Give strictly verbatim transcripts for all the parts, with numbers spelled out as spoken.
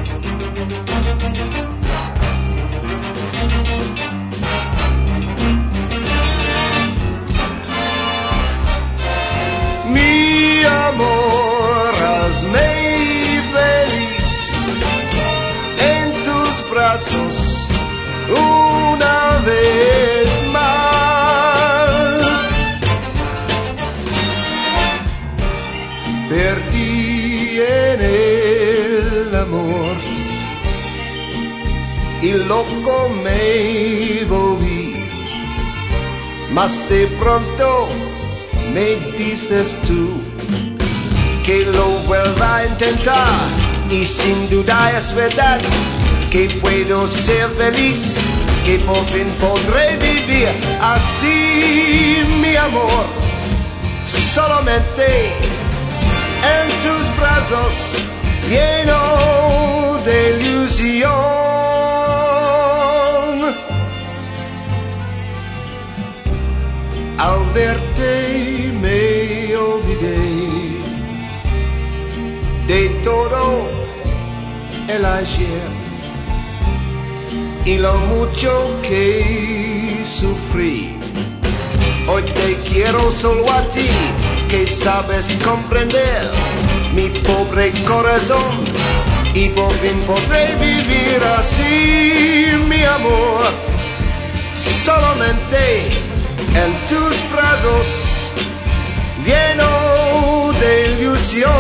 Mi amor, hazme feliz en tus brazos una vez más. Perdí en el amor y loco me volví, mas de pronto me dices tú que lo vuelva a intentar, y sin duda es verdad que puedo ser feliz, que por fin podré vivir así, mi amor, solamente en tus brazos, lleno de ilusión. Al verte me olvidé de todo el ayer y lo mucho que sufrí. Hoy te quiero solo a ti, que sabes comprender mi pobre corazón, y por fin podré vivir así, mi amor, solamente en tus brazos, lleno de ilusión.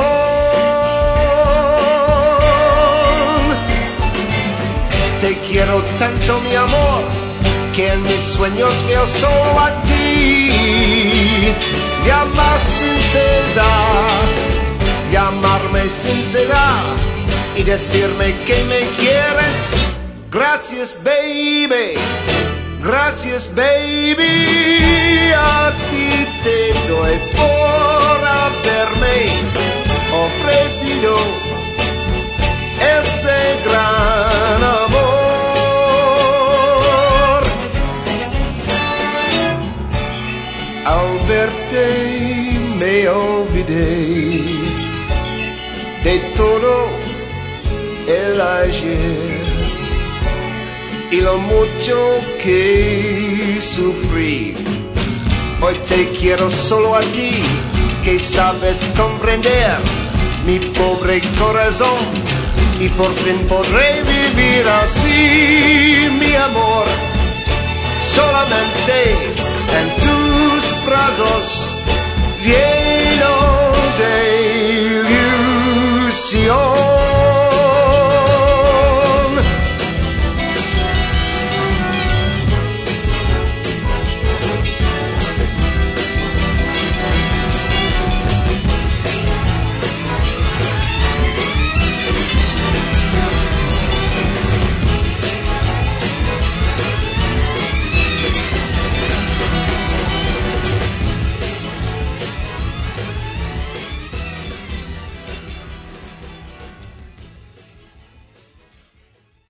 Te quiero tanto, mi amor, que en mis sueños veo solo a ti. Llamar sin cesar, llamarme sin cesar y decirme que me quieres. Gracias, baby. Gracias, baby, a ti te doy por haberme ofrecido ese gran amor. Al verte me olvidé de todo el ayer y lo mucho que sufrí. Hoy te quiero solo a ti, que sabes comprender mi pobre corazón, y por fin podré vivir así, mi amor, solamente en tus brazos, lleno de ilusión.